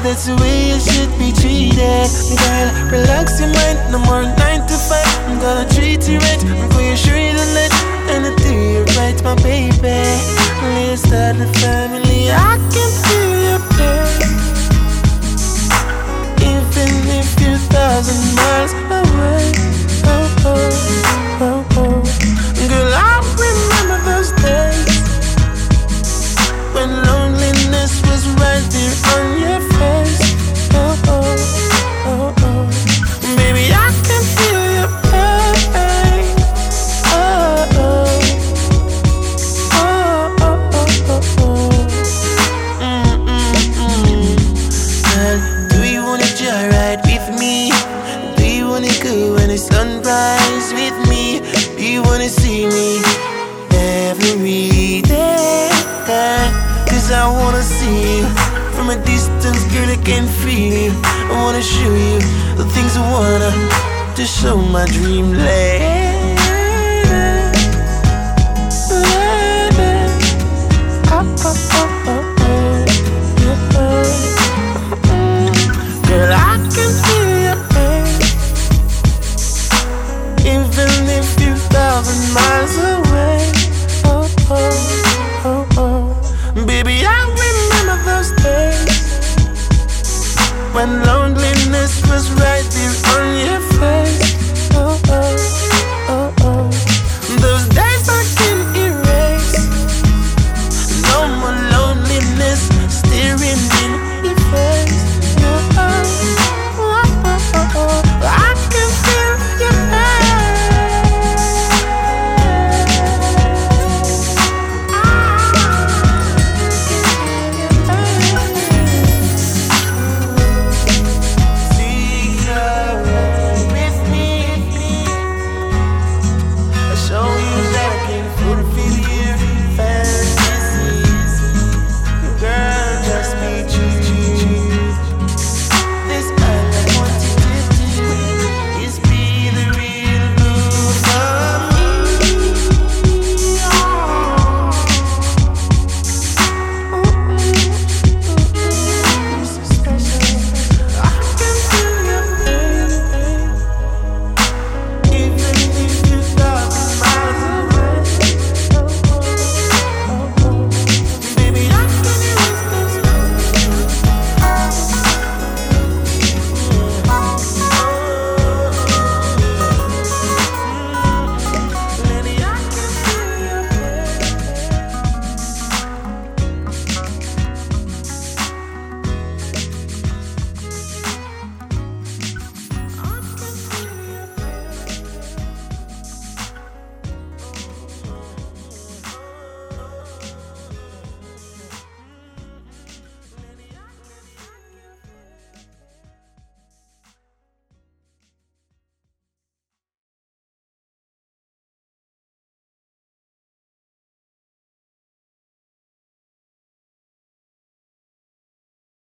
that's the way you should be treated. Girl, relax your mind, no more 9 to 5. I'm gonna treat you right, I'm gonna show you the light, and I do you right, my baby. Let's start the family, I can feel your pain, even if you're 1,000 miles away. Oh, oh, oh, oh. Girl, I remember those days when loneliness was right there on your face. Oh, oh, oh, oh. Baby, I can feel your pain. Oh, oh, oh, oh, oh, oh. Girl, do you wanna joyride with me? Do you wanna go when the sunrise with me? Do you wanna see me every day? Cause I wanna see you from a distance, girl, I can feel you. I wanna show you the things I wanna to show my dream land.